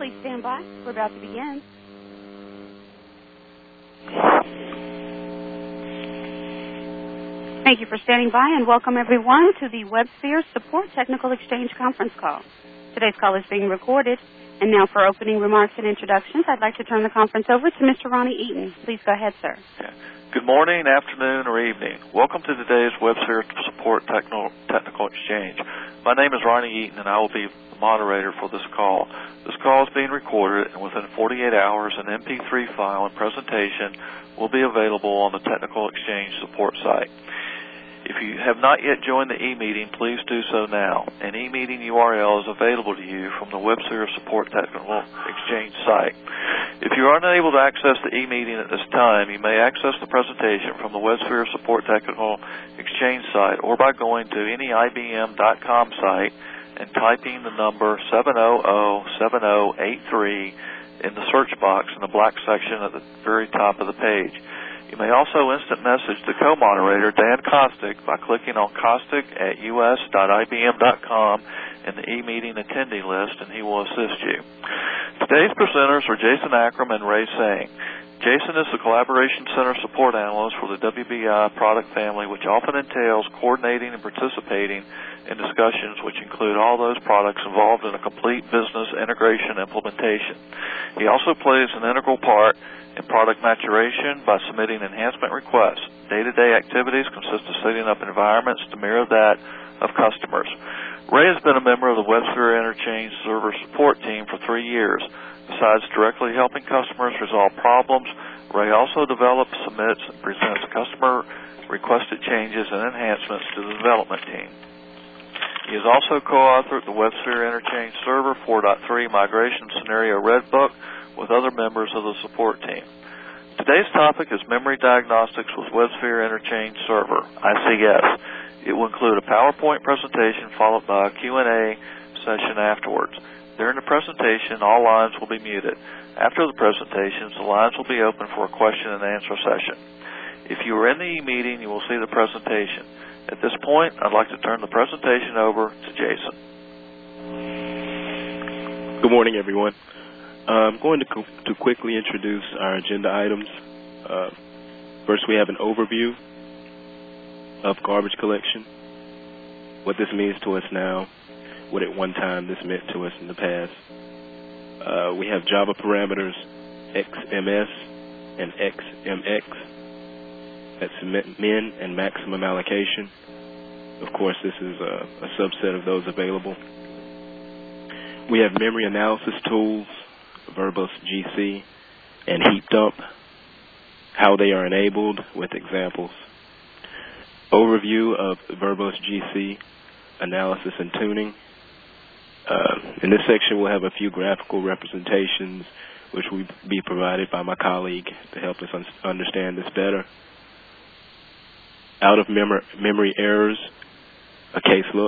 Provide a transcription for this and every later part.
Please stand by. We're about to begin. Thank you for standing by, and welcome everyone to the WebSphere Support Technical Exchange conference call. Today's call is being recorded. And now for opening remarks and introductions, I'd like to turn the conference over to Mr. Ronnie Eaton. Please go ahead, sir. Good morning, afternoon, or evening. Welcome to today's WebSphere Support Technical Exchange. My name is Ronnie Eaton, and I will be the moderator for this call. This call is being recorded, and within 48 hours, an MP3 file and presentation will be available on the Technical Exchange support site. If you have not yet joined the e-meeting, please do so now. An e-meeting URL is available to you from the WebSphere Support Technical Exchange site. If you are unable to access the e-meeting at this time, you may access the presentation from the WebSphere Support Technical Exchange site or by going to any IBM.com site and typing the number 7007083 in the search box in the black section at the very top of the page. You may also instant message the co-moderator, Dan Kostick, by clicking on kostick@us.ibm.com in the e-meeting attendee list, and he will assist you. Today's presenters are Jason Akram and Ray Singh. Jason is the Collaboration Center Support Analyst for the WBI product family, which often entails coordinating and participating in discussions which include all those products involved in a complete business integration implementation. He also plays an integral part in product maturation by submitting enhancement requests. Day-to-day activities consist of setting up environments to mirror that of customers. Ray has been a member of the WebSphere Interchange Server Support Team for 3 years. Besides directly helping customers resolve problems, Ray also develops, submits, and presents customer-requested changes and enhancements to the development team. He has also co-authored the WebSphere Interchange Server 4.3 Migration Scenario Red Book with other members of the support team. Today's topic is Memory Diagnostics with WebSphere Interchange Server, ICS. It will include a PowerPoint presentation followed by a Q&A session afterwards. During the presentation, all lines will be muted. After the presentations, the lines will be open for a question and answer session. If you are in the e-meeting, you will see the presentation. At this point, I'd like to turn the presentation over to Jason. Good morning, everyone. I'm going to quickly introduce our agenda items. First, we have an overview of garbage collection, what this means to us now, what at one time this meant to us in the past. We have Java parameters XMS and XMX. That's min and maximum allocation. Of course, this is a subset of those available. We have memory analysis tools, Verbose GC, and Heap Dump, how they are enabled with examples. Overview of Verbose GC, analysis and tuning. In this section, we'll have a few graphical representations which will be provided by my colleague to help us understand this better. Out-of-memory errors, a case look.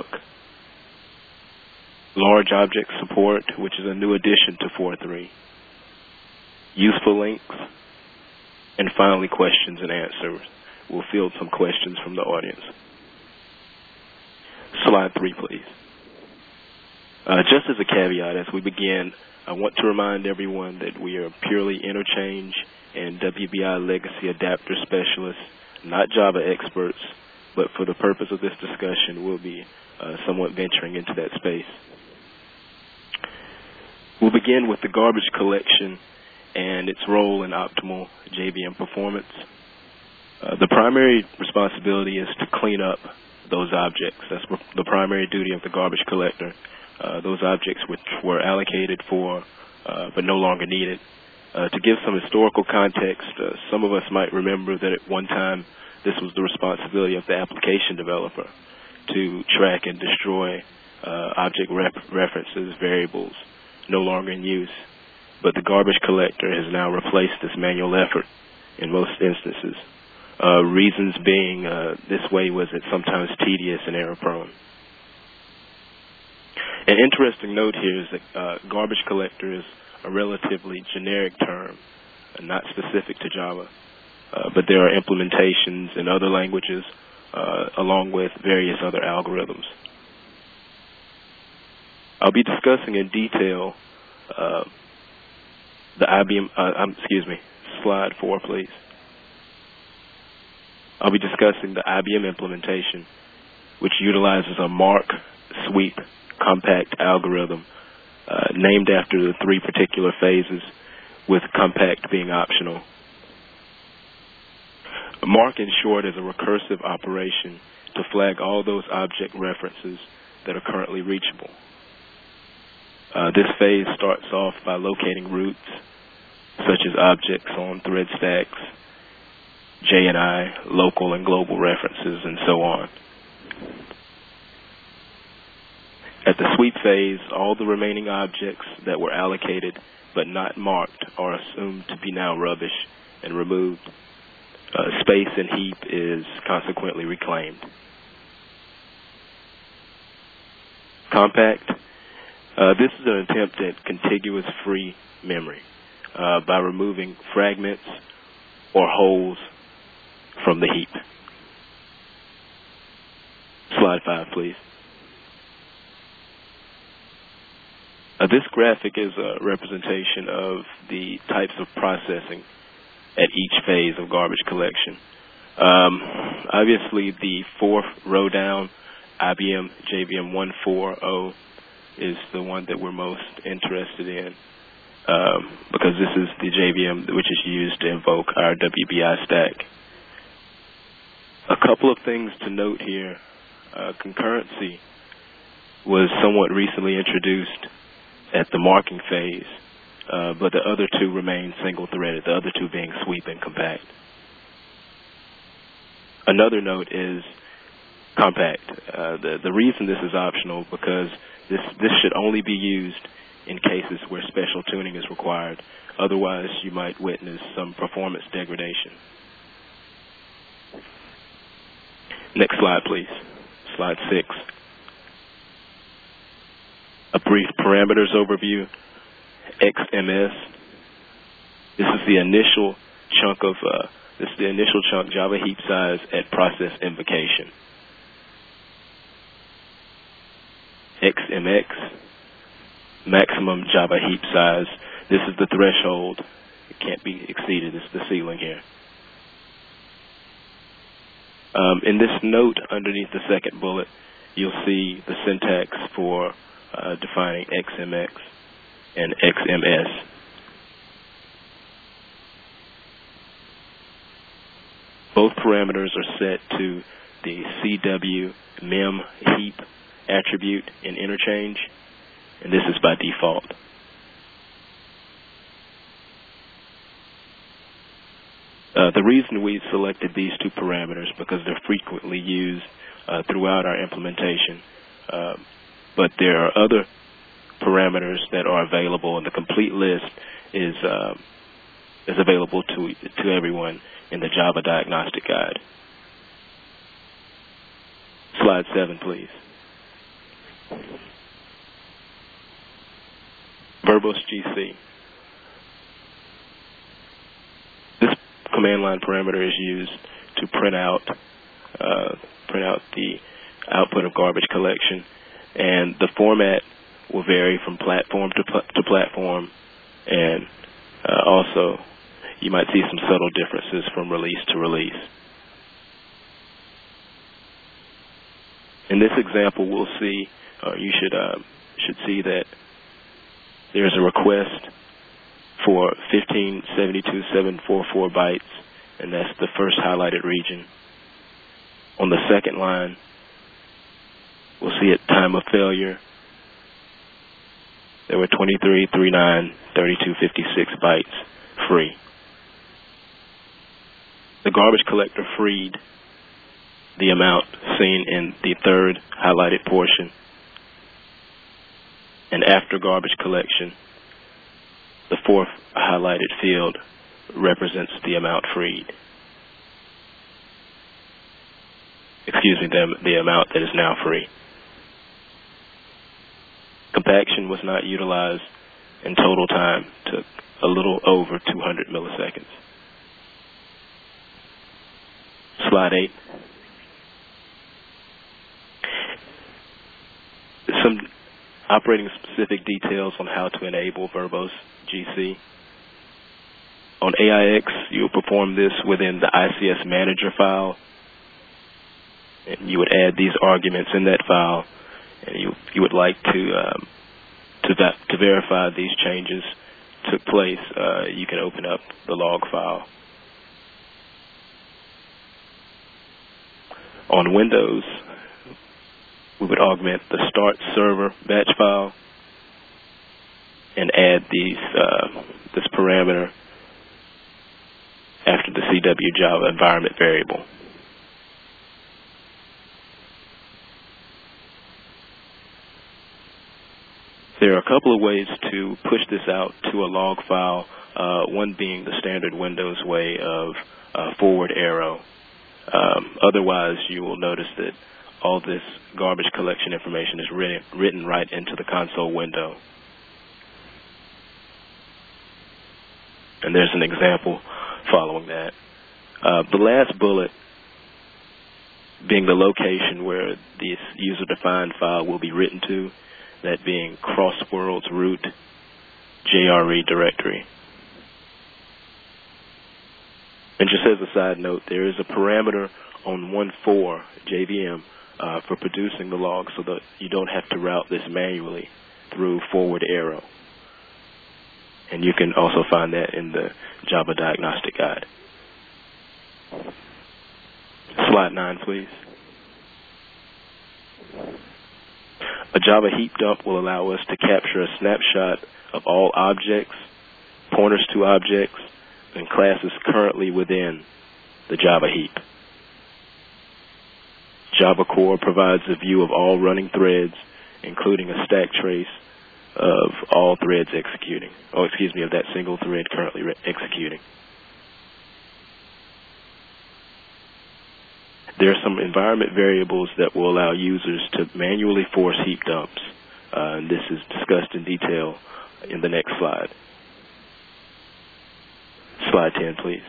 Large object support, which is a new addition to 4.3. Useful links. And finally, questions and answers. We'll field some questions from the audience. Slide 3, please. Just as a caveat, as we begin, I want to remind everyone that we are purely interchange and WBI legacy adapter specialists, not Java experts, but for the purpose of this discussion, we'll be somewhat venturing into that space. We'll begin with the garbage collection and its role in optimal JVM performance. The primary responsibility is to clean up those objects. That's the primary duty of the garbage collector. Those objects which were allocated for but no longer needed. To give some historical context, some of us might remember that at one time this was the responsibility of the application developer to track and destroy object references, variables, no longer in use. But the garbage collector has now replaced this manual effort in most instances. Reasons being this way was it sometimes tedious and error-prone. An interesting note here is that garbage collector is a relatively generic term, not specific to Java, but there are implementations in other languages along with various other algorithms. I'll be discussing in detail The IBM, slide 4, please. I'll be discussing the IBM implementation, which utilizes a mark sweep compact algorithm named after the 3 particular phases, with compact being optional. Mark, in short, is a recursive operation to flag all those object references that are currently reachable. This phase starts off by locating roots, such as objects on thread stacks, J&I, local and global references, and so on. At the sweep phase, all the remaining objects that were allocated but not marked are assumed to be now rubbish and removed. Space in heap is consequently reclaimed. Compact. This is an attempt at contiguous free memory by removing fragments or holes from the heap. Slide 5, please. This graphic is a representation of the types of processing at each phase of garbage collection. Obviously, the 4th row down, IBM JVM 140, is the one that we're most interested in because this is the JVM which is used to invoke our WBI stack. A couple of things to note here. Concurrency was somewhat recently introduced at the marking phase, but the other 2 remain single-threaded, the other 2 being sweep and compact. Another note is compact. The reason this is optional because this should only be used in cases where special tuning is required. Otherwise, you might witness some performance degradation. Next slide, please. Slide 6. A brief parameters overview. XMS. This is the initial chunk Java heap size at process invocation. XMX, maximum Java heap size. This is the threshold. It can't be exceeded. It's the ceiling here. In this note underneath the second bullet, you'll see the syntax for defining XMX and XMS. Both parameters are set to the CW mem heap attribute in interchange, and this is by default. The reason we selected these 2 parameters because they're frequently used throughout our implementation, but there are other parameters that are available, and the complete list is available to everyone in the Java Diagnostic Guide. Slide 7, please. Verbose GC. This command line parameter is used to print out the output of garbage collection, and the format will vary from platform to platform, and also you might see some subtle differences from release to release. In this example, we'll see, you should see that there's a request for 1572.744 bytes, and that's the first highlighted region. On the second line, we'll see at time of failure, there were 2339.3256 bytes free. The garbage collector freed the amount seen in the third highlighted portion, and after garbage collection, the fourth highlighted field represents the amount freed. Excuse me, the amount that is now free. Compaction was not utilized, and total time took a little over 200 milliseconds. Slide 8. Some operating specific details on how to enable Verbose GC. On AIX, you'll perform this within the ICS manager file, and you would add these arguments in that file, and you would like to verify these changes took place. You can open up the log file. On Windows, we would augment the start server batch file and add this parameter after the CW Java environment variable. There are a couple of ways to push this out to a log file, one being the standard Windows way of forward arrow. Otherwise, you will notice that all this garbage collection information is written right into the console window. And there's an example following that. The last bullet being the location where this user-defined file will be written to, that being crossworlds root JRE directory. And just as a side note, there is a parameter on 1.4 JVM for producing the log so that you don't have to route this manually through forward arrow. And you can also find that in the Java Diagnostic Guide. Slide 9, please. A Java heap dump will allow us to capture a snapshot of all objects, pointers to objects, and classes currently within the Java heap. Java Core provides a view of all running threads, including a stack trace of all threads executing, of that single thread currently executing. There are some environment variables that will allow users to manually force heap dumps. And this is discussed in detail in the next slide. Slide 10, please.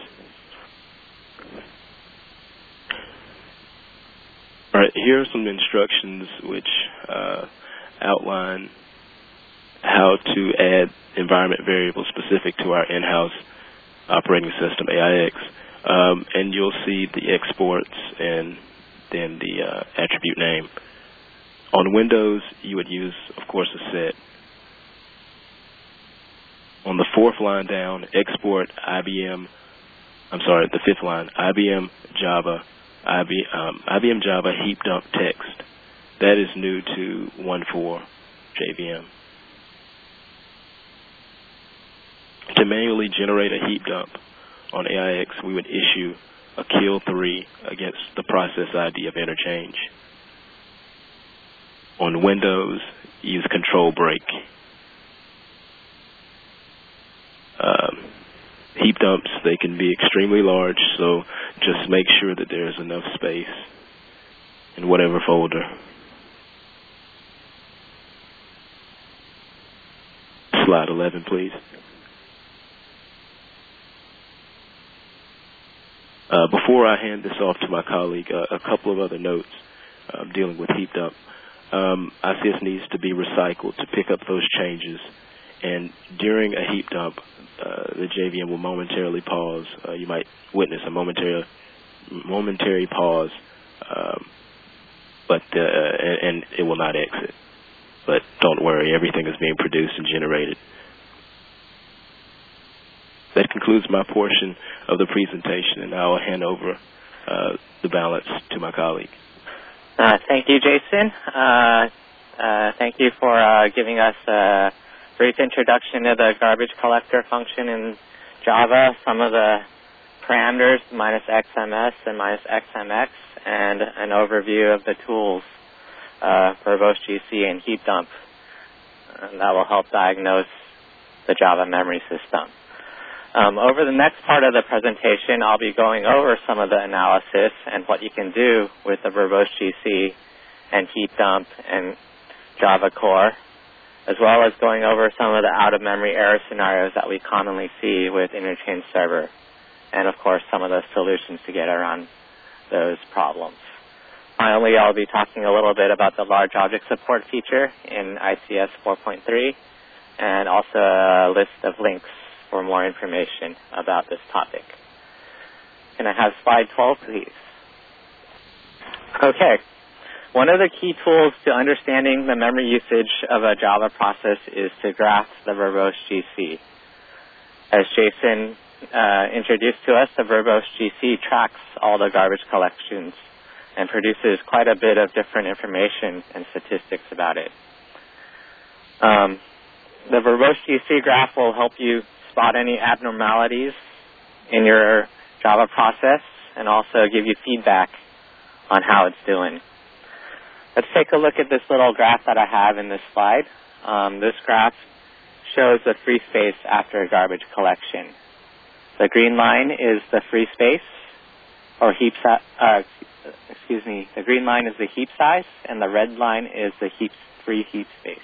All right, here are some instructions which outline how to add environment variables specific to our in-house operating system, AIX. And you'll see the exports and then the attribute name. On Windows, you would use, of course, a set. On the fourth line down, export the fifth line, IBM Java heap dump text. That is new to 1.4 JVM. To manually generate a heap dump on AIX, we would issue a kill 3 against the process ID of interchange. On Windows, use control break. Heap dumps, they can be extremely large, so just make sure that there is enough space in whatever folder. Slide 11, please. Before I hand this off to my colleague, a couple of other notes dealing with heap dump. ICS needs to be recycled to pick up those changes. And during a heap dump, the JVM will momentarily pause. You might witness a momentary pause, and it will not exit. But don't worry, everything is being produced and generated. That concludes my portion of the presentation, and I will hand over the balance to my colleague. Thank you, Jason. Thank you for giving us a brief introduction to the garbage collector function in Java, some of the parameters, -XMS and -XMX, and an overview of the tools for both GC and heap dump. And that will help diagnose the Java memory system. Over the next part of the presentation, I'll be going over some of the analysis and what you can do with the verbose GC and heap dump and Java Core, as well as going over some of the out-of-memory error scenarios that we commonly see with Interchange Server, and, of course, some of the solutions to get around those problems. Finally, I'll be talking a little bit about the large object support feature in ICS 4.3, and also a list of links for more information about this topic. Can I have slide 12, please? Okay. One of the key tools to understanding the memory usage of a Java process is to graph the verbose GC. As Jason introduced to us, the verbose GC tracks all the garbage collections and produces quite a bit of different information and statistics about it. The verbose GC graph will help you spot any abnormalities in your Java process and also give you feedback on how it's doing. Let's take a look at this little graph that I have in this slide. This graph shows the free space after a garbage collection. The green line is the free space, or heap size. The green line is the heap size, and the red line is the free heap space.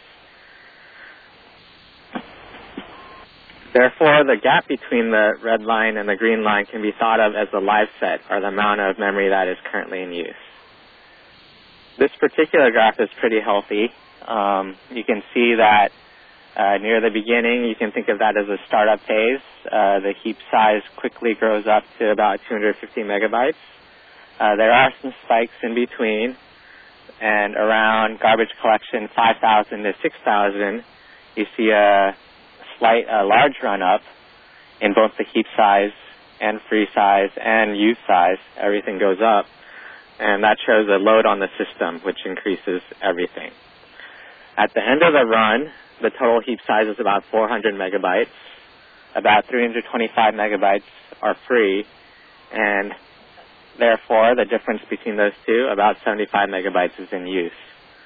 Therefore, the gap between the red line and the green line can be thought of as the live set, or the amount of memory that is currently in use. This particular graph is pretty healthy. You can see that near the beginning, you can think of that as a startup phase. The heap size quickly grows up to about 250 megabytes. There are some spikes in between, and around garbage collection 5,000 to 6,000, you see a large run-up in both the heap size and free size and use size. Everything goes up. And that shows a load on the system, which increases everything. At the end of the run, the total heap size is about 400 megabytes. About 325 megabytes are free, and therefore the difference between those two, about 75 megabytes, is in use.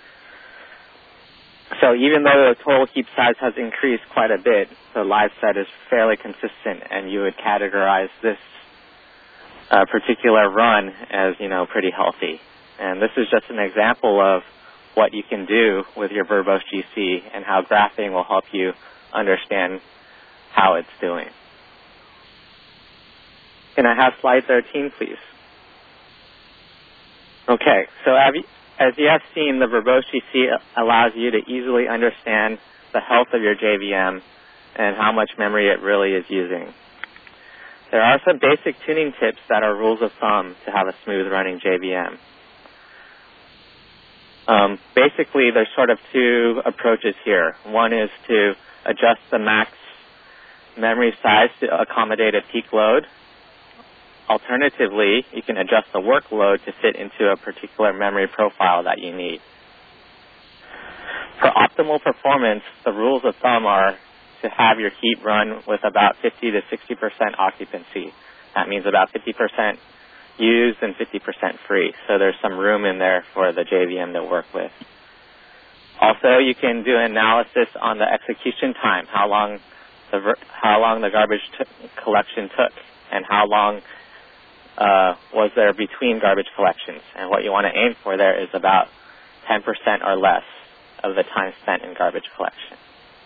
So even though the total heap size has increased quite a bit, the live set is fairly consistent, and you would categorize this particular run as, pretty healthy. And this is just an example of what you can do with your verbose GC and how graphing will help you understand how it's doing. Can I have slide 13, please? Okay, so as you have seen, the verbose GC allows you to easily understand the health of your JVM and how much memory it really is using. There are some basic tuning tips that are rules of thumb to have a smooth running JVM. Basically, there's sort of two approaches here. One is to adjust the max memory size to accommodate a peak load. Alternatively, you can adjust the workload to fit into a particular memory profile that you need. For optimal performance, the rules of thumb are to have your heap run with about 50 to 60% occupancy. That means about 50% used and 50% free. So there's some room in there for the JVM to work with. Also, you can do an analysis on the execution time, how long the garbage collection took, and how long was there between garbage collections. And what you want to aim for there is about 10% or less of the time spent in garbage collection.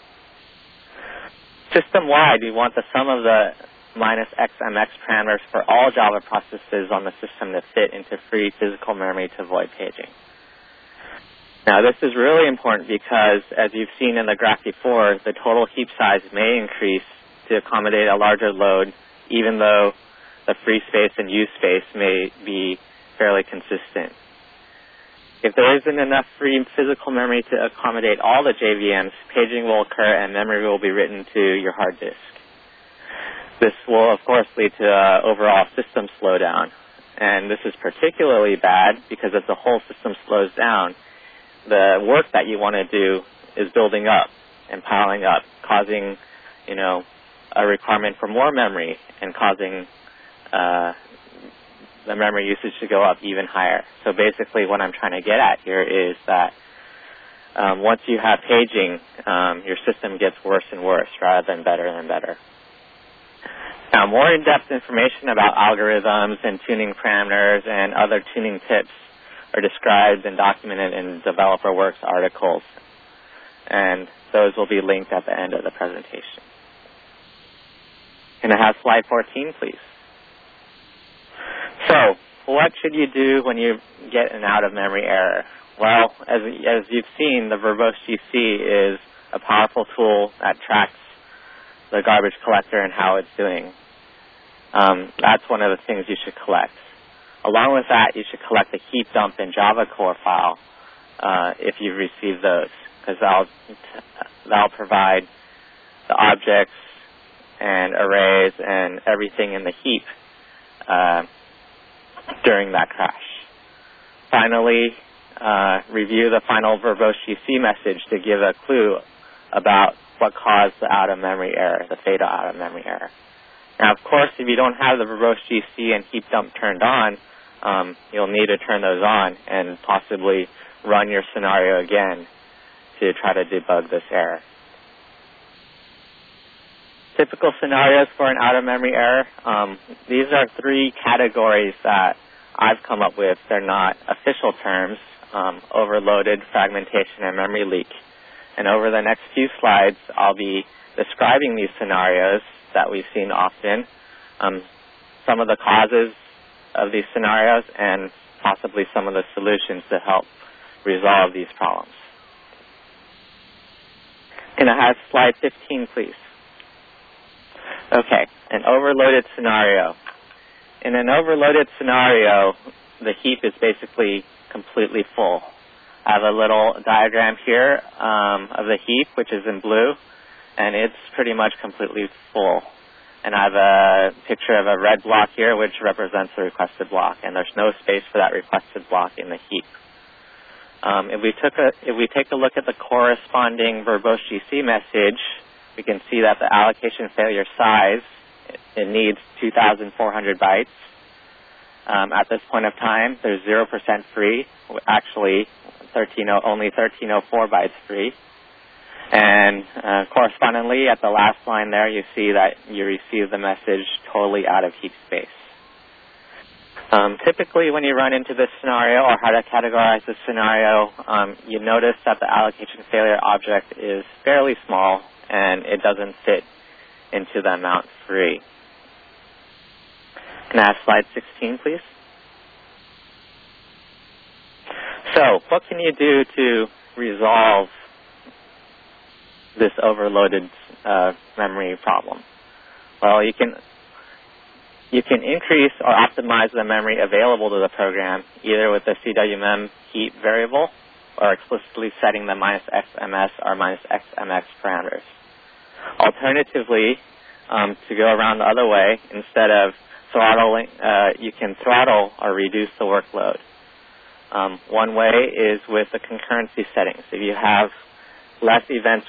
System-wide, you want the sum of the minus XMX parameters for all Java processes on the system to fit into free physical memory to avoid paging. Now, this is really important because, as you've seen in the graph before, the total heap size may increase to accommodate a larger load, even though the free space and use space may be fairly consistent. If there isn't enough free physical memory to accommodate all the JVMs, paging will occur and memory will be written to your hard disk. This will, of course, lead to overall system slowdown. And this is particularly bad because if the whole system slows down, the work that you want to do is building up and piling up, causing, a requirement for more memory and causing the memory usage to go up even higher. So basically what I'm trying to get at here is that once you have paging, your system gets worse and worse rather than better and better. Now, more in-depth information about algorithms and tuning parameters and other tuning tips are described and documented in DeveloperWorks articles, and those will be linked at the end of the presentation. Can I have slide 14, please? So, what should you do when you get an out-of-memory error? Well, as you've seen, the verbose GC is a powerful tool that tracks the garbage collector and how it's doing. That's one of the things you should collect. Along with that, you should collect a heap dump and Java core file if you receive those, because that'll provide the objects and arrays and everything in the heap during that crash. Finally, review the final verbose GC message to give a clue about what caused the out-of-memory error, the fatal out-of-memory error. Now, of course, if you don't have the verbose GC and heap dump turned on, you'll need to turn those on and possibly run your scenario again to try to debug this error. Typical scenarios for an out-of-memory error. These are three categories that I've come up with. They're not official terms: overloaded, fragmentation, and memory leak. And over the next few slides, I'll be describing these scenarios that we've seen often, some of the causes of these scenarios, and possibly some of the solutions to help resolve these problems. Can I have slide 15, please? Okay, an overloaded scenario. In an overloaded scenario, the heap is basically completely full. I have a little diagram here of the heap, which is in blue, and it's pretty much completely full. And I have a picture of a red block here, which represents the requested block, and there's no space for that requested block in the heap. If we take a look at the corresponding verbose GC message, we can see that the allocation failure size, it needs 2,400 bytes. At this point of time, there's 0% free, actually only 1304 bytes free. And correspondingly, at the last line there, you see that you receive the message totally out of heap space. Typically, when you run into this scenario, or how to categorize this scenario, you notice that the allocation failure object is fairly small, and it doesn't fit into the amount free. Can I have slide 16, please? So, what can you do to resolve this overloaded memory problem? Well, you can increase or optimize the memory available to the program, either with the CWMem heap variable or explicitly setting the -xms or -xmx parameters. Alternatively, to go around the other way, instead of throttling, you can throttle or reduce the workload. One way is with the concurrency settings. If you have less events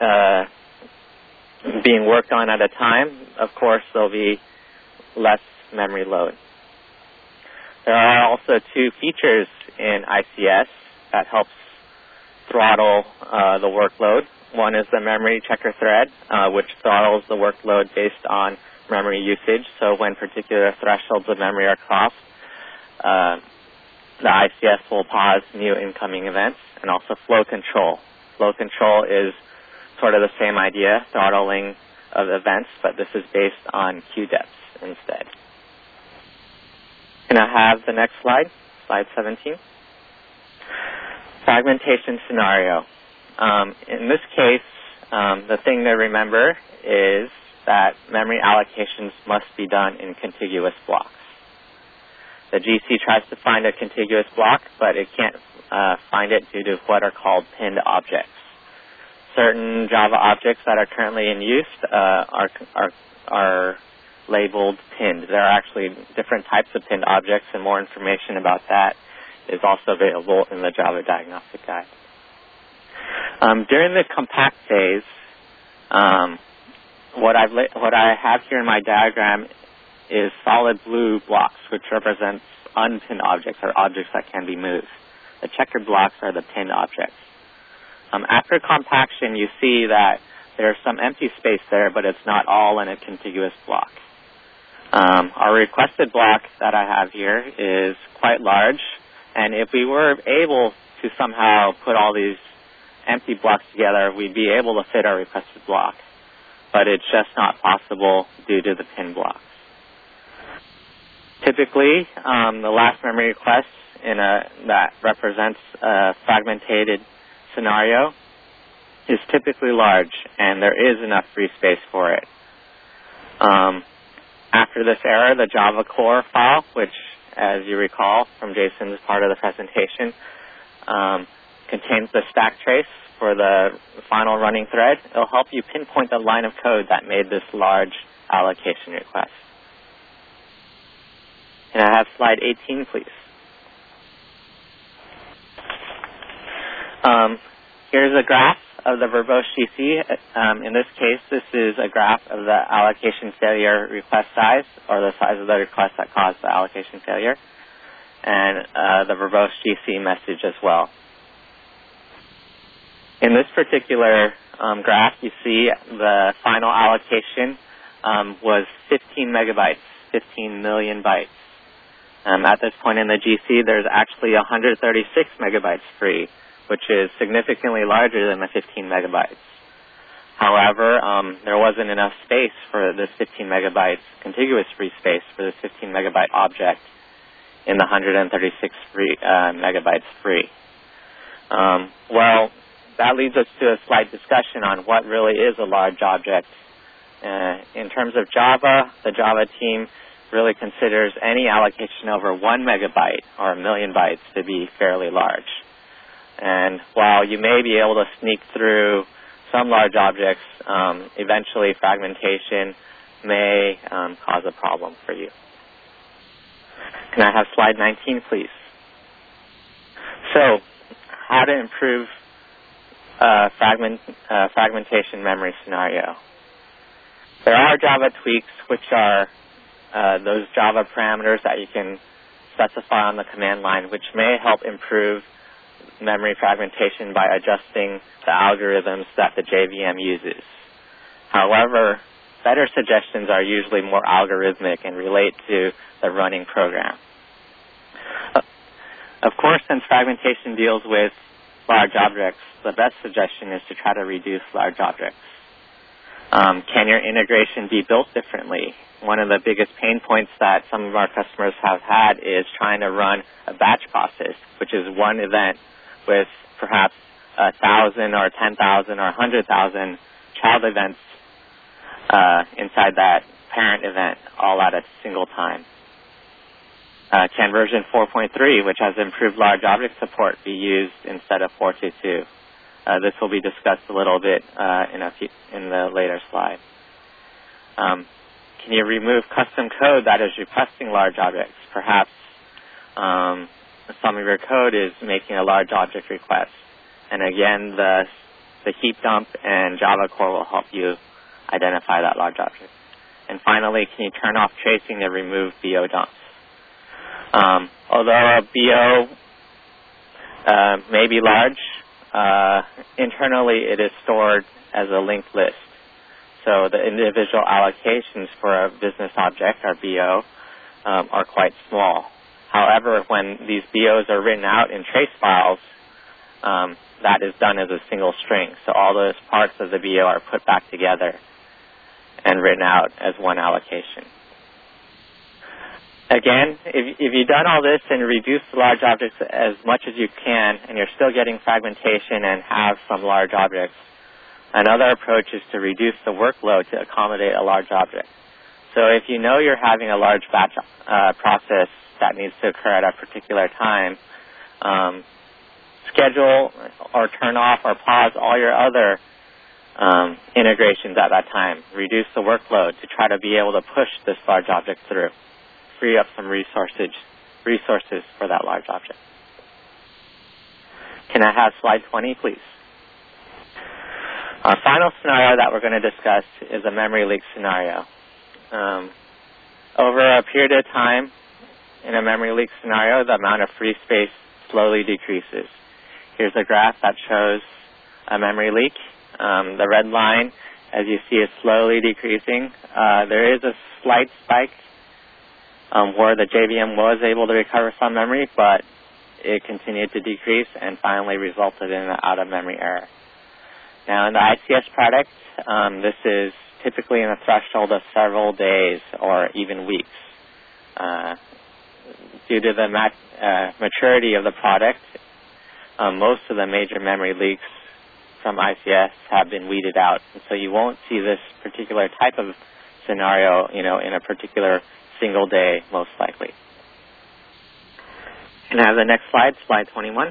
being worked on at a time, of course, there'll be less memory load. There are also two features in ICS that helps throttle the workload. One is the memory checker thread, which throttles the workload based on memory usage. So when particular thresholds of memory are crossed, the ICS will pause new incoming events. And also flow control. Flow control is sort of the same idea, throttling of events, but this is based on queue depths instead. Can I have the next slide, slide 17? Fragmentation scenario. In this case, the thing to remember is that memory allocations must be done in contiguous blocks. The GC tries to find a contiguous block, but it can't find it due to what are called pinned objects. Certain Java objects that are currently in use are labeled pinned. There are actually different types of pinned objects, and more information about that is also available in the Java Diagnostic Guide. During the compact phase, what I have here in my diagram is solid blue blocks, which represents unpinned objects, or objects that can be moved. The checkered blocks are the pinned objects. After compaction, you see that there's some empty space there, but it's not all in a contiguous block. Our requested block that I have here is quite large, and if we were able to somehow put all these empty blocks together, we'd be able to fit our requested block. But it's just not possible due to the pin blocks. Typically, the last memory request that represents a fragmented scenario is typically large, and there is enough free space for it. After this error, the Java core file, which, as you recall from Jason's part of the presentation, contains the stack trace for the final running thread. It'll help you pinpoint the line of code that made this large allocation request. Can I have slide 18, please? Here's a graph of the verbose GC. In this case, this is a graph of the allocation failure request size, or the size of the request that caused the allocation failure, and the verbose GC message as well. In this particular graph, you see the final allocation was 15 megabytes, 15 million bytes. At this point in the GC, there's actually 136 megabytes free, which is significantly larger than the 15 megabytes. However, there wasn't enough space for this 15 megabytes, contiguous free space for this 15 megabyte object in the 136 megabytes free. Well, that leads us to a slight discussion on what really is a large object. In terms of Java, the Java team really considers any allocation over 1 megabyte or a million bytes to be fairly large. And while you may be able to sneak through some large objects, eventually fragmentation may cause a problem for you. Can I have slide 19, please? So, how to improve fragmentation memory scenario. There are Java tweaks, which are those Java parameters that you can specify on the command line, which may help improve memory fragmentation by adjusting the algorithms that the JVM uses. However, better suggestions are usually more algorithmic and relate to the running program. Of course, since fragmentation deals with large objects, the best suggestion is to try to reduce large objects. Can your integration be built differently? One of the biggest pain points that some of our customers have had is trying to run a batch process, which is one event with perhaps 1,000 or 10,000 or 100,000 child events inside that parent event all at a single time. Can version 4.3, which has improved large object support, be used instead of 4.2.2? This will be discussed a little bit in the later slide. Can you remove custom code that is requesting large objects? Perhaps some of your code is making a large object request. And again, the heap dump and Java core will help you identify that large object. And finally, can you turn off tracing to remove BO dumps? Although a BO may be large, internally it is stored as a linked list. So the individual allocations for a business object, or BO, are quite small. However, when these BOs are written out in trace files, that is done as a single string. So all those parts of the BO are put back together and written out as one allocation. Again, if you've done all this and reduced the large objects as much as you can, and you're still getting fragmentation and have some large objects, another approach is to reduce the workload to accommodate a large object. So if you know you're having a large batch process that needs to occur at a particular time, schedule or turn off or pause all your other integrations at that time. Reduce the workload to try to be able to push this large object through. Free up some resources for that large object. Can I have slide 20, please? Our final scenario that we're going to discuss is a memory leak scenario. Over a period of time, in a memory leak scenario, the amount of free space slowly decreases. Here's a graph that shows a memory leak. The red line, as you see, is slowly decreasing. There is a slight spike where the JVM was able to recover some memory, but it continued to decrease and finally resulted in an out-of-memory error. Now, in the ICS product, this is typically in a threshold of several days or even weeks. Due to the maturity of the product, most of the major memory leaks from ICS have been weeded out. And so you won't see this particular type of scenario, in a particular single day, most likely. Can I have the next slide, slide 21?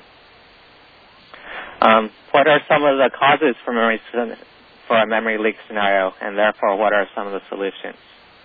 What are some of the causes for a memory leak scenario, and therefore what are some of the solutions?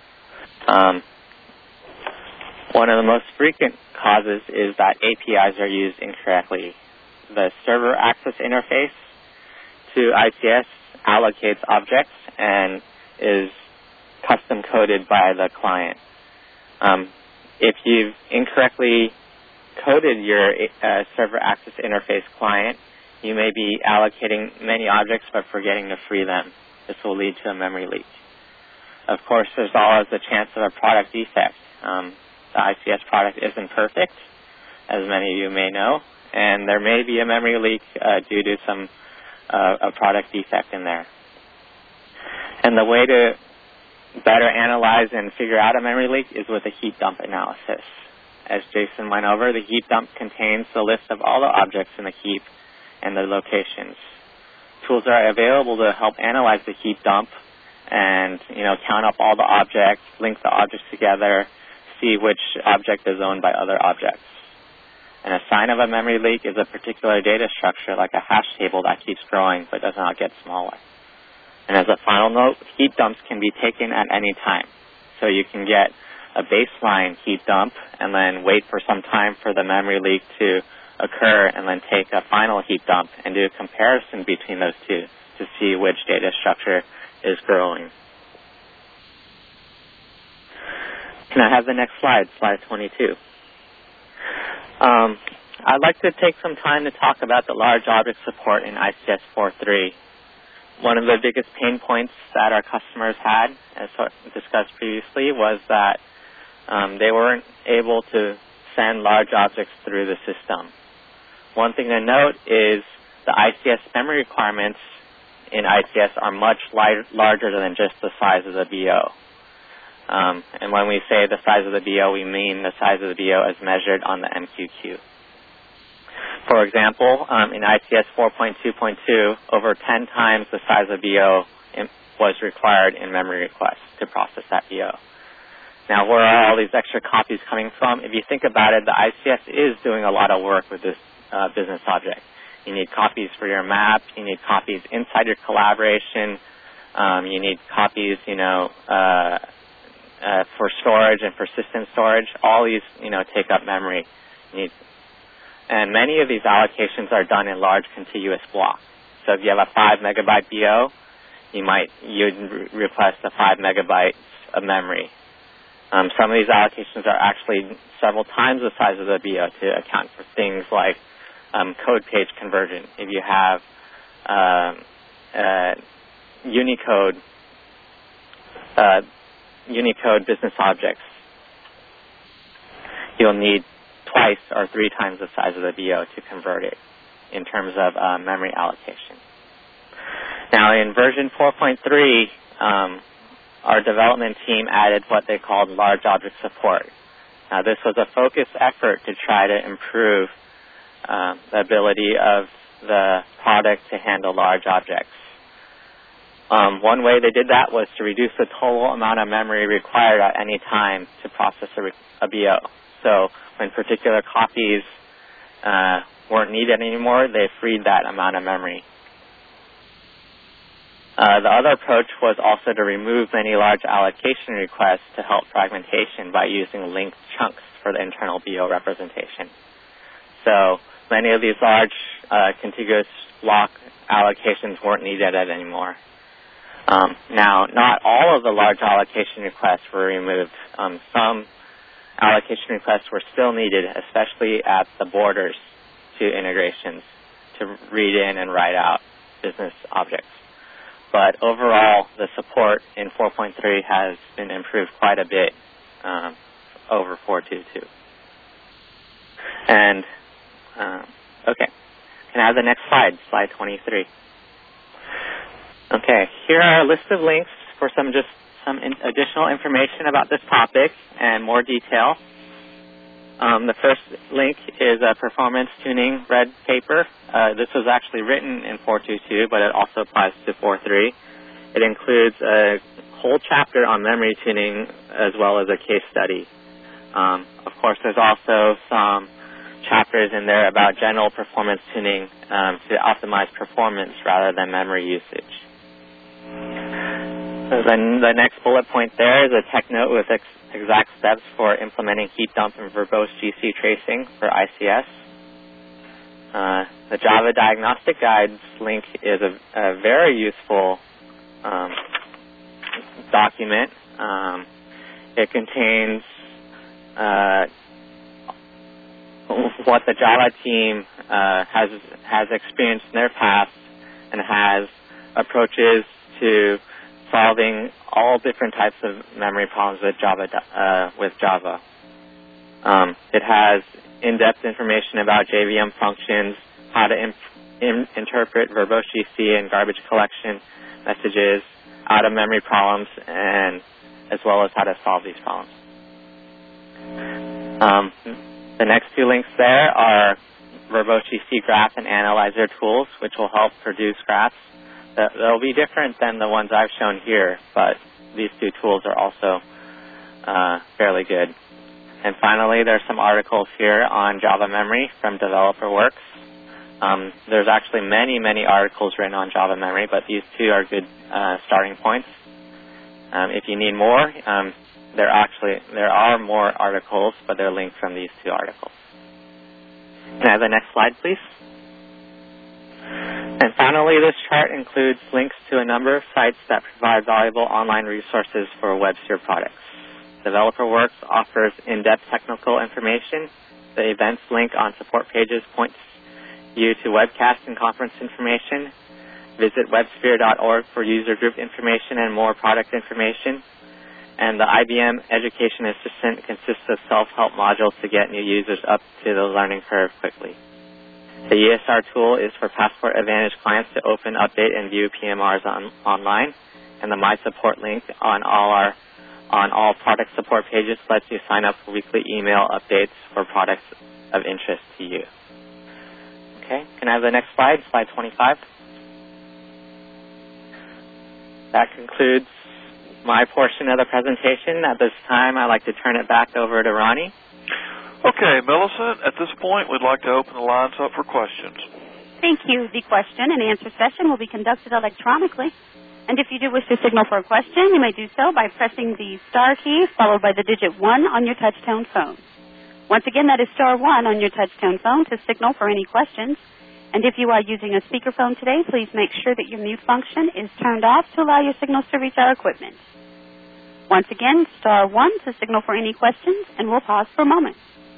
One of the most frequent causes is that APIs are used incorrectly. The server access interface to ICS allocates objects and is custom coded by the client. If you've incorrectly coded your server access interface client, you may be allocating many objects but forgetting to free them. This will lead to a memory leak. Of course, there's always the chance of a product defect. The ICS product isn't perfect, as many of you may know, and there may be a memory leak due to a product defect in there. And the way to better analyze and figure out a memory leak is with a heap dump analysis. As Jason went over, the heap dump contains the list of all the objects in the heap and the locations. Tools are available to help analyze the heap dump and, count up all the objects, link the objects together, see which object is owned by other objects. And a sign of a memory leak is a particular data structure, like a hash table that keeps growing but does not get smaller. And as a final note, heap dumps can be taken at any time. So you can get a baseline heap dump and then wait for some time for the memory leak to occur and then take a final heap dump and do a comparison between those two to see which data structure is growing. Can I have the next slide, slide 22? I'd like to take some time to talk about the large object support in ICS 4.3. One of the biggest pain points that our customers had, as discussed previously, was that they weren't able to send large objects through the system. One thing to note is the ICS memory requirements in ICS are much larger than just the size of the BO. And when we say the size of the BO, we mean the size of the BO as measured on the MQQ. For example, in ICS 4.2.2, over 10 times the size of BO was required in memory requests to process that BO. Now, where are all these extra copies coming from? If you think about it, the ICS is doing a lot of work with this business object. You need copies for your map. You need copies inside your collaboration. You need copies, for storage and for system storage. All these, take up memory. And many of these allocations are done in large contiguous blocks. So if you have a 5 megabyte BO, you'd request the 5 megabytes of memory. Some of these allocations are actually several times the size of the BO to account for things like code page conversion. If you have Unicode business objects, you'll need twice or 3 times the size of the BO to convert it in terms of memory allocation. Now, in version 4.3, our development team added what they called large object support. Now, this was a focused effort to try to improve the ability of the product to handle large objects. One way they did that was to reduce the total amount of memory required at any time to process a BO. So when particular copies weren't needed anymore, they freed that amount of memory. The other approach was also to remove many large allocation requests to help fragmentation by using linked chunks for the internal BO representation. So many of these large contiguous block allocations weren't needed anymore. Now, not all of the large allocation requests were removed. Some allocation requests were still needed, especially at the borders to integrations to read in and write out business objects. But overall, the support in 4.3 has been improved quite a bit over 4.2.2. And, okay. Can I have the next slide, slide 23? Okay, here are a list of links for some additional information about this topic and more detail. The first link is a performance tuning red paper. This was actually written in 4.2.2, but it also applies to 4.3. It includes a whole chapter on memory tuning as well as a case study. Of course, there's also some chapters in there about general performance tuning to optimize performance rather than memory usage. So then the next bullet point there is a tech note with exact steps for implementing heat dump and verbose GC tracing for ICS. The Java Diagnostic Guides link is a very useful document. It contains what the Java team has experienced in their past and has approaches to solving all different types of memory problems with Java. It has in-depth information about JVM functions, how to interpret verbose GC and garbage collection messages, out-of-memory problems, and as well as how to solve these problems. The next two links there are verbose GC graph and analyzer tools, which will help produce graphs. They'll be different than the ones I've shown here, but these two tools are also fairly good. And finally, there's some articles here on Java memory from DeveloperWorks. There's actually many, many articles written on Java memory, but these two are good starting points. If you need more, there are more articles, but they're linked from these two articles. Can I have the next slide, please? And finally, this chart includes links to a number of sites that provide valuable online resources for WebSphere products. DeveloperWorks offers in-depth technical information. The events link on support pages points you to webcast and conference information. Visit websphere.org for user group information and more product information. And the IBM Education Assistant consists of self-help modules to get new users up to the learning curve quickly. The ESR tool is for Passport Advantage clients to open, update, and view PMRs online. And the My Support link on all product support pages lets you sign up for weekly email updates for products of interest to you. Okay, can I have the next slide, slide 25? That concludes my portion of the presentation. At this time, I'd like to turn it back over to Ronnie. Okay, Millicent, at this point, we'd like to open the lines up for questions. Thank you. The question and answer session will be conducted electronically. And if you do wish to signal for a question, you may do so by pressing the star key followed by the digit 1 on your touch-tone phone. Once again, that is star 1 on your touch-tone phone to signal for any questions. And if you are using a speakerphone today, please make sure that your mute function is turned off to allow your signals to reach our equipment. Once again, star 1 to signal for any questions, and we'll pause for a moment.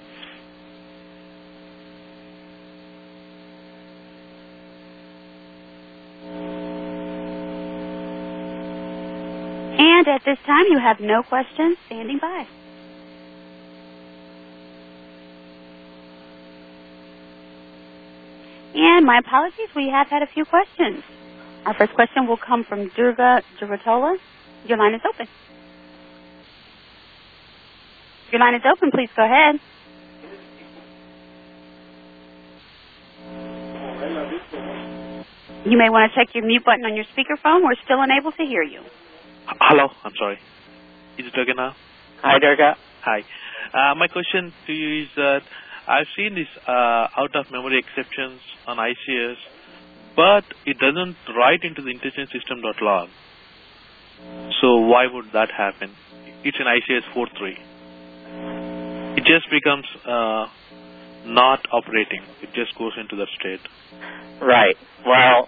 And at this time, you have no questions standing by. And my apologies, we have had a few questions. Our first question will come from Durga Duratola. Your line is open. Your line is open. Please go ahead. You may want to check your mute button on your speakerphone. We're still unable to hear you. Hello, I'm sorry. Is it Durga now? Hi, Durga. Hi. My question to you is that I've seen these out-of-memory exceptions on ICS, but it doesn't write into the IntelligentSystem.log. So why would that happen? It's in ICS 4.3. It just becomes not operating. It just goes into that state. Right. Well,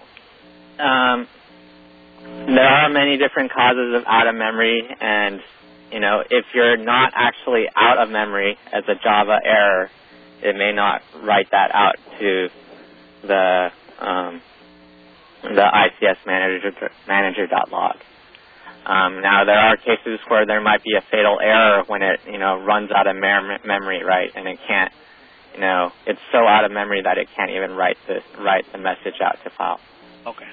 there are many different causes of out-of-memory, and, if you're not actually out of memory as a Java error, it may not write that out to the ICS manager.log. Now, there are cases where there might be a fatal error when it, runs out of memory, right? And it can't, it's so out of memory that it can't even write the message out to file. Okay.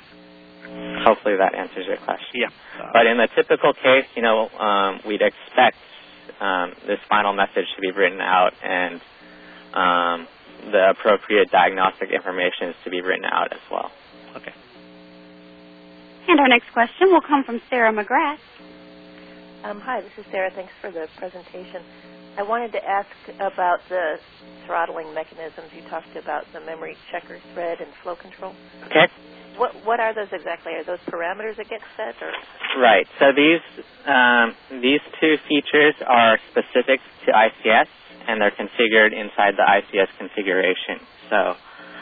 Hopefully that answers your question. Yeah. But in the typical case, we'd expect this final message to be written out and the appropriate diagnostic information is to be written out as well. Okay. And our next question will come from Sarah McGrath. Hi, this is Sarah. Thanks for the presentation. I wanted to ask about the throttling mechanisms. You talked about the memory checker thread and flow control. Okay. What are those exactly? Are those parameters that get set? Or? Right. So these two features are specific to ICS, and they're configured inside the ICS configuration. So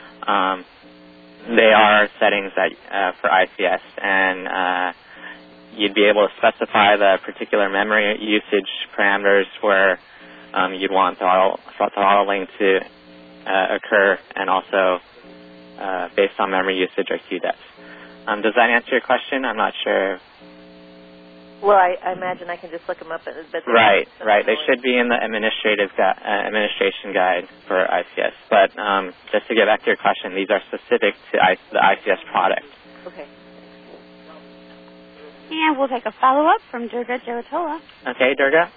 they are settings that for ICS, and you'd be able to specify the particular memory usage parameters where you'd want throttling to occur, and also based on memory usage or QDEPs. Does that answer your question? I'm not sure. Well, I imagine I can just look them up. Right. They should be in the administration guide for ICS. But just to get back to your question, these are specific to the ICS product. Okay. And we'll take a follow-up from Durga Jyotola. Okay, Durga?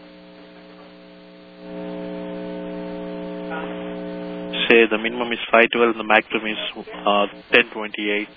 Say the minimum is 512 and the maximum is 1028.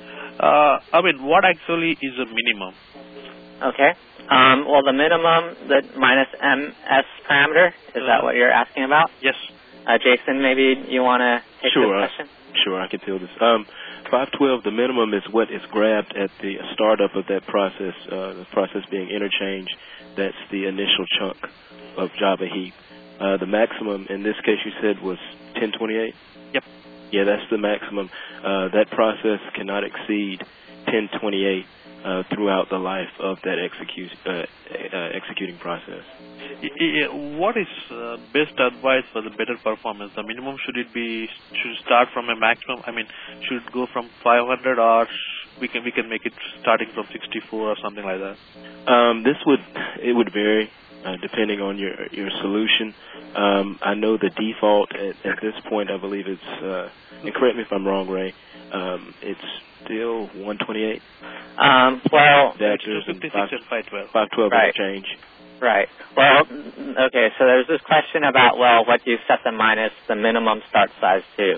What actually is a minimum? Okay. Well, the minimum, the minus MS parameter, is that what you're asking about? Yes. Jason, maybe you want to take this question? Sure, I can tell this. 512, the minimum is what is grabbed at the startup of that process, the process being interchanged. That's the initial chunk of Java heap. The maximum, in this case, you said was 1028? Yep. Yeah, that's the maximum. That process cannot exceed 1028 throughout the life of that executing process. What is best advice for the better performance? The minimum should start from a maximum? Should it go from 500, or we can make it starting from 64 or something like that? It would vary depending on your solution. I know the default at this point, I believe it's, and correct me if I'm wrong, Ray, it's still 128. Well, it's 256 and 512. 512 right. Change. Right. Well, okay, so there's this question about, what do you set the minimum start size to?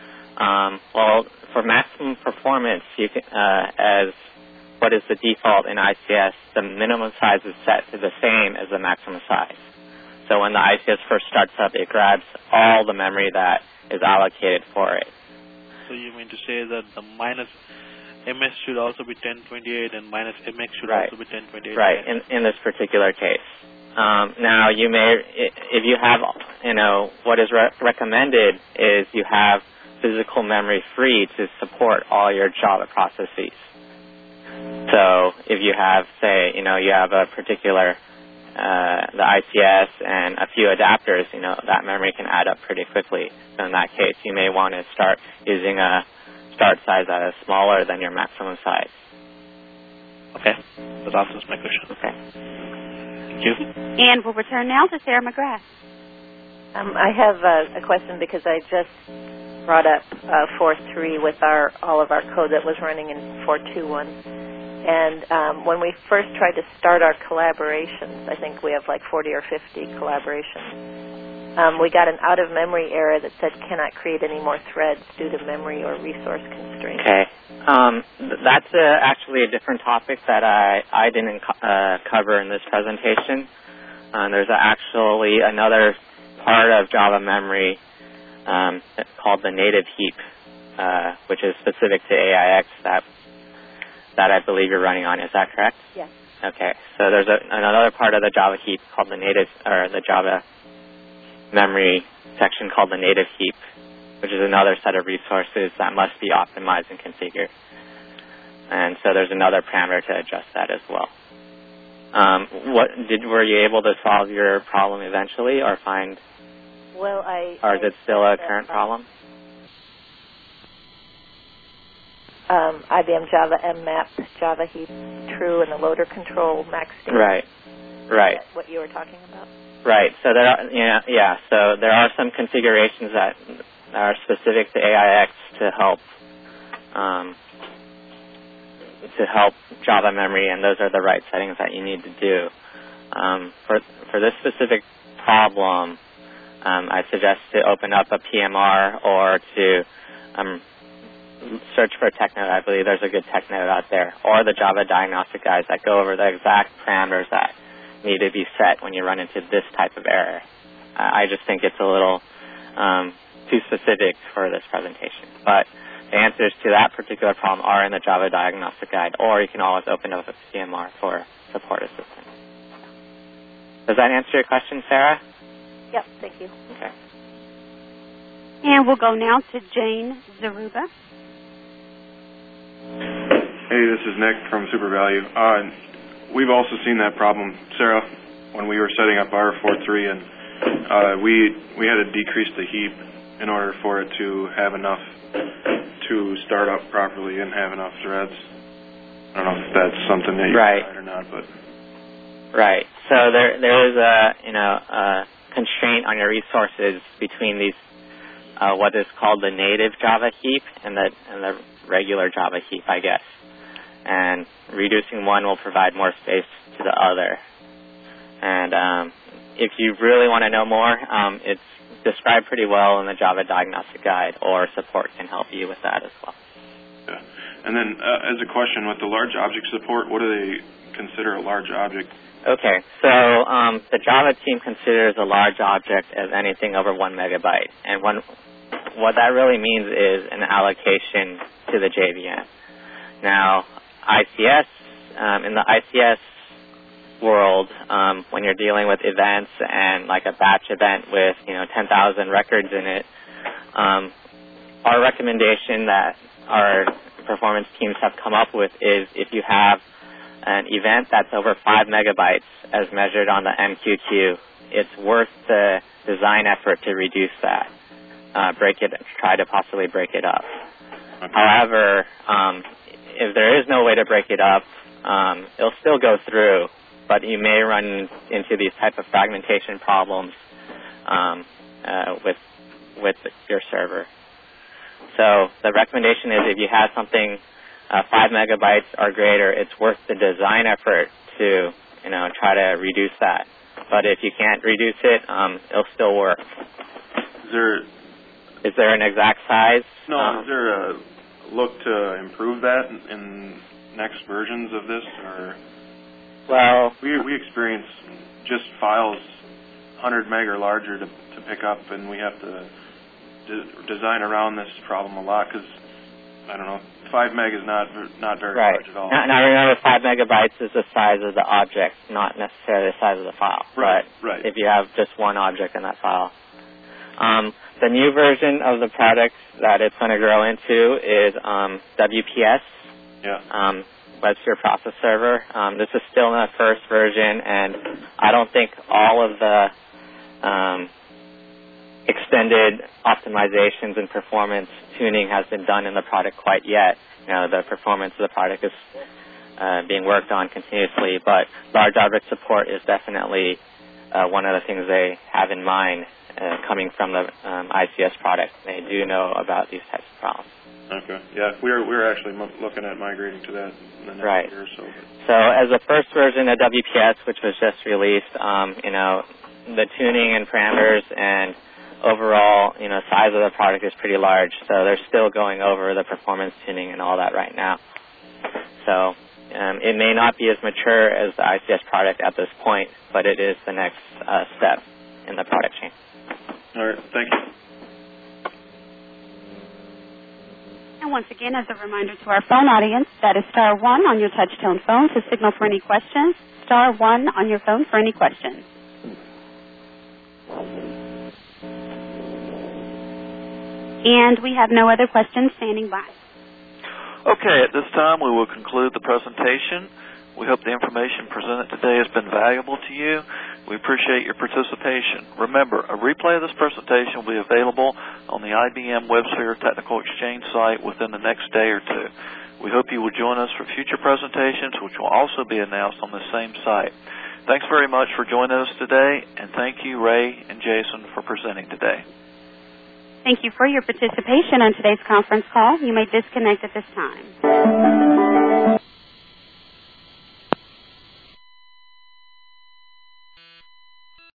Well, for maximum performance, you can, as what is the default in ICS, the minimum size is set to the same as the maximum size. So when the ICS first starts up, it grabs all the memory that is allocated for it. So you mean to say that the minus MS should also be 1028 and minus MX should right. also be 1028? Right, in this particular case. Now, you may, if you have, what is recommended is you have physical memory free to support all your Java processes. So if you have, say, you have a particular, the ICS and a few adapters, that memory can add up pretty quickly. So in that case, you may want to start using a start size that is smaller than your maximum size. Okay. That answers my question. Okay. Thank you. And we'll return now to Sarah McGrath. I have a question because I just brought up 4.3 with all of our code that was running in 4.2.1. And when we first tried to start our collaborations, I think we have like 40 or 50 collaborations, we got an out-of-memory error that said cannot create any more threads due to memory or resource constraints. Okay. That's actually a different topic that I didn't cover in this presentation. There's actually another part of Java memory called the native heap, which is specific to AIX that I believe you're running on. Is that correct? Yes. Okay. So there's another part of the Java heap called the Java memory section called the native heap, which is another set of resources that must be optimized and configured. And so there's another parameter to adjust that as well. Were you able to solve your problem eventually, or find? Well, or is it still a current problem? IBM Java mmap, Java heap true, and the loader control max state. Right. That's what you were talking about. Right. So there are, So there are some configurations that are specific to AIX to help Java memory, and those are the right settings that you need to do. For this specific problem, I suggest to open up a PMR or to search for a TechNote. I believe there's a good TechNote out there, or the Java diagnostic guides that go over the exact parameters that need to be set when you run into this type of error. I just think it's a little too specific for this presentation. But the answers to that particular problem are in the Java diagnostic guide, or you can always open up a PMR for support assistance. Does that answer your question, Sarah? Yep, thank you. Okay. And we'll go now to Jane Zaruba. Hey, this is Nick from SuperValue. We've also seen that problem, Sarah, when we were setting up our 4.3, and we had to decrease the heap in order for it to have enough to start up properly and have enough threads. I don't know if that's something that you tried or not, but right. So there is a constraint on your resources between these what is called the native Java heap and the regular Java heap, I guess. And reducing one will provide more space to the other. And if you really want to know more, it's described pretty well in the Java diagnostic guide, or support can help you with that as well. Yeah. And then as a question, with the large object support, what do they consider a large object? Okay, so the Java team considers a large object as anything over 1 megabyte. And what that really means is an allocation to the JVM. Now, ICS, in the ICS world, when you're dealing with events and like a batch event with 10,000 records in it, our recommendation that our performance teams have come up with is if you have an event that's over 5 megabytes as measured on the MQQ, it's worth the design effort to reduce that, try to possibly break it up. Okay. However, if there is no way to break it up, it'll still go through, but you may run into these type of fragmentation problems with your server. So the recommendation is if you have something 5 megabytes or greater, it's worth the design effort to try to reduce that. But if you can't reduce it, it'll still work. Is there an exact size? No. Is there a look to improve that in next versions of this, or? Well, we experience just files 100 meg or larger to pick up, and we have to design around this problem a lot because, I don't know, 5 meg is not very large at all. Now remember, 5 megabytes is the size of the object, not necessarily the size of the file. Right. If you have just one object in that file. The new version of the product that it's going to grow into is WPS, WebSphere Process Server. This is still in the first version, and I don't think all of the extended optimizations and performance tuning has been done in the product quite yet. The performance of the product is being worked on continuously, but large object support is definitely one of the things they have in mind coming from the ICS product. They do know about these types of problems. Okay. Yeah, we're actually looking at migrating to that in the next year or so. So as the first version of WPS, which was just released, the tuning and parameters and overall, size of the product is pretty large. So they're still going over the performance tuning and all that right now. So it may not be as mature as the ICS product at this point, but it is the next step in the product chain. All right. Thank you. And once again, as a reminder to our phone audience, that is *1 on your touch-tone phone to signal for any questions, *1 on your phone for any questions. And we have no other questions standing by. Okay, at this time we will conclude the presentation. We hope the information presented today has been valuable to you. We appreciate your participation. Remember, a replay of this presentation will be available on the IBM WebSphere Technical Exchange site within the next day or two. We hope you will join us for future presentations, which will also be announced on the same site. Thanks very much for joining us today, and thank you, Ray and Jason, for presenting today. Thank you for your participation on today's conference call. You may disconnect at this time.